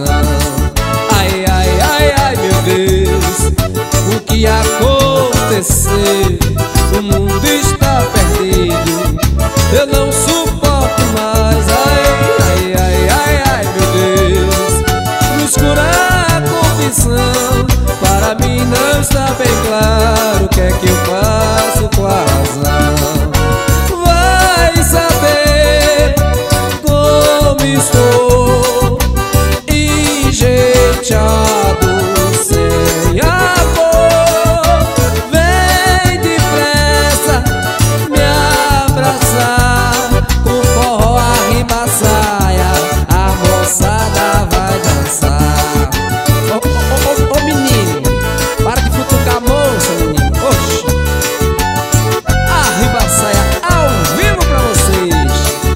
Ai, ai, ai, ai, meu Deus, o que aconteceu? O mundo está perdido, eu não suporto mais. Ai, ai, ai, ai, ai, meu Deus, no escuro a confissão, para mim não está bem claro o que é que eu faço com a razão. Vai saber como estou, enjeitado, sem amor. Vem depressa me abraçar, com forró arriba a saia, a moçada vai dançar. Ô menino, para de futucar a moça, menino. Oxi, arriba a saia ao vivo pra vocês.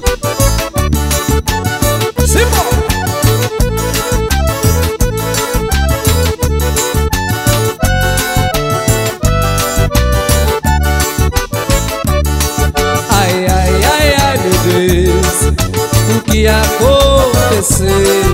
Simbora! Ai, ai, ai, ai, meu Deus, o que aconteceu?